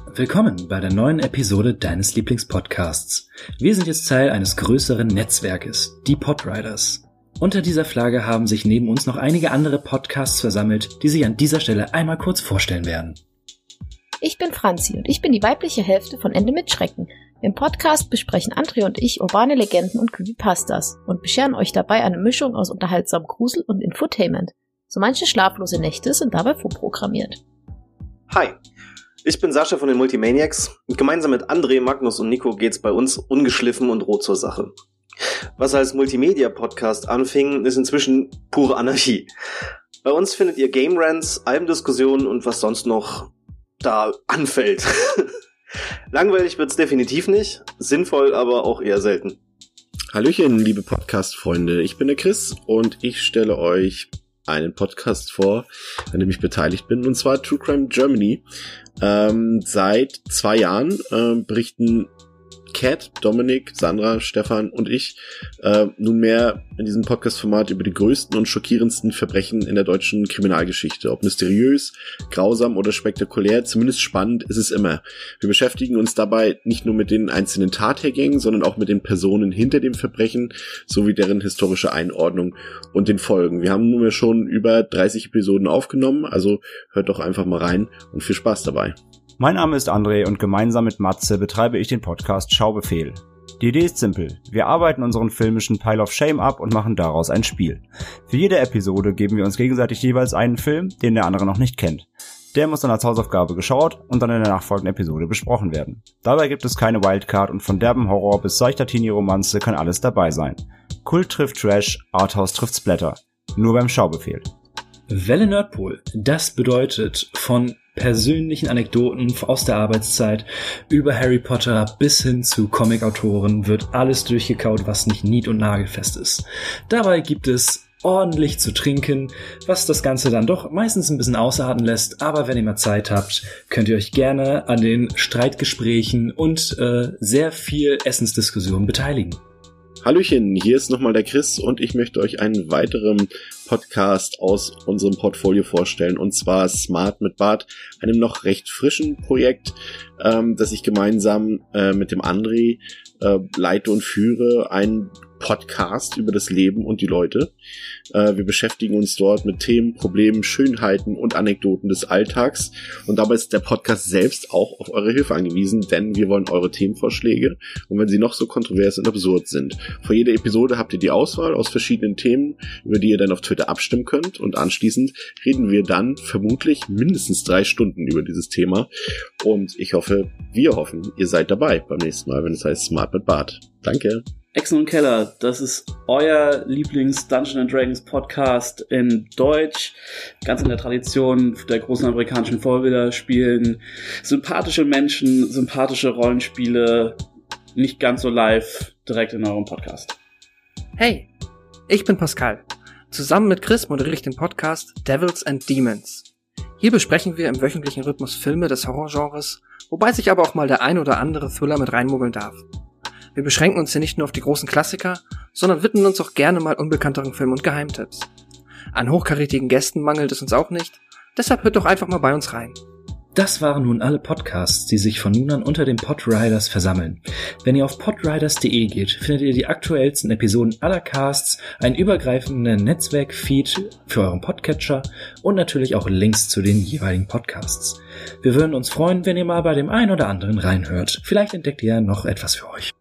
Willkommen bei der neuen Episode deines Lieblingspodcasts. Wir sind jetzt Teil eines größeren Netzwerkes, die Podriders. Unter dieser Flagge haben sich neben uns noch einige andere Podcasts versammelt, die sich an dieser Stelle einmal kurz vorstellen werden. Ich bin Franzi und ich bin die weibliche Hälfte von Ende mit Schrecken. Im Podcast besprechen André und ich urbane Legenden und Creepypastas und bescheren euch dabei eine Mischung aus unterhaltsamem Grusel und Infotainment. So manche schlaflose Nächte sind dabei vorprogrammiert. Hi, ich bin Sascha von den Multimaniacs und gemeinsam mit André, Magnus und Nico geht's bei uns ungeschliffen und roh zur Sache. Was als Multimedia-Podcast anfing, ist inzwischen pure Anarchie. Bei uns findet ihr Game Rants, Albendiskussionen und was sonst noch da anfällt. Langweilig wird's definitiv nicht, sinnvoll aber auch eher selten. Hallöchen, liebe Podcast-Freunde, ich bin der Chris und ich stelle euch einen Podcast vor, an dem ich beteiligt bin, und zwar True Crime Germany. Seit 2 Jahren berichten Kat, Dominik, Sandra, Stefan und ich nunmehr in diesem Podcast-Format über die größten und schockierendsten Verbrechen in der deutschen Kriminalgeschichte. Ob mysteriös, grausam oder spektakulär, zumindest spannend ist es immer. Wir beschäftigen uns dabei nicht nur mit den einzelnen Tathergängen, sondern auch mit den Personen hinter dem Verbrechen sowie deren historische Einordnung und den Folgen. Wir haben nunmehr schon über 30 Episoden aufgenommen, also hört doch einfach mal rein und viel Spaß dabei. Mein Name ist André und gemeinsam mit Matze betreibe ich den Podcast Schaubefehl. Die Idee ist simpel. Wir arbeiten unseren filmischen Pile of Shame ab und machen daraus ein Spiel. Für jede Episode geben wir uns gegenseitig jeweils einen Film, den der andere noch nicht kennt. Der muss dann als Hausaufgabe geschaut und dann in der nachfolgenden Episode besprochen werden. Dabei gibt es keine Wildcard und von derbem Horror bis seichter Teenie-Romanze kann alles dabei sein. Kult trifft Trash, Arthouse trifft Splatter. Nur beim Schaubefehl. Welle Nerdpool, das bedeutet von persönlichen Anekdoten aus der Arbeitszeit über Harry Potter bis hin zu Comic-Autoren wird alles durchgekaut, was nicht nied- und nagelfest ist. Dabei gibt es ordentlich zu trinken, was das Ganze dann doch meistens ein bisschen ausarten lässt, aber wenn ihr mal Zeit habt, könnt ihr euch gerne an den Streitgesprächen und sehr viel Essensdiskussionen beteiligen. Hallöchen, hier ist nochmal der Chris und ich möchte euch einen weiteren Podcast aus unserem Portfolio vorstellen, und zwar Smart mit Bart, einem noch recht frischen Projekt, das ich gemeinsam mit dem André leite und führe, ein Podcast über das Leben und die Leute. Wir beschäftigen uns dort mit Themen, Problemen, Schönheiten und Anekdoten des Alltags, und dabei ist der Podcast selbst auch auf eure Hilfe angewiesen, denn wir wollen eure Themenvorschläge, und wenn sie noch so kontrovers und absurd sind. Vor jeder Episode habt ihr die Auswahl aus verschiedenen Themen, über die ihr dann auf Twitter abstimmen könnt, und anschließend reden wir dann vermutlich mindestens 3 Stunden über dieses Thema, und wir hoffen, ihr seid dabei beim nächsten Mal, wenn es heißt Smart mit Bart. Danke! Echsen und Keller, das ist euer Lieblings-Dungeons & Dragons Podcast in Deutsch, ganz in der Tradition der großen amerikanischen Vorbilder, spielen sympathische Menschen, sympathische Rollenspiele, nicht ganz so live, direkt in eurem Podcast. Hey, ich bin Pascal. Zusammen mit Chris moderiere ich den Podcast Devils and Demons. Hier besprechen wir im wöchentlichen Rhythmus Filme des Horrorgenres, wobei sich aber auch mal der ein oder andere Thriller mit reinmogeln darf. Wir beschränken uns hier nicht nur auf die großen Klassiker, sondern widmen uns auch gerne mal unbekannteren Filmen und Geheimtipps. An hochkarätigen Gästen mangelt es uns auch nicht, deshalb hört doch einfach mal bei uns rein. Das waren nun alle Podcasts, die sich von nun an unter den Podriders versammeln. Wenn ihr auf podriders.de geht, findet ihr die aktuellsten Episoden aller Casts, einen übergreifenden Netzwerk-Feed für euren Podcatcher und natürlich auch Links zu den jeweiligen Podcasts. Wir würden uns freuen, wenn ihr mal bei dem einen oder anderen reinhört. Vielleicht entdeckt ihr ja noch etwas für euch.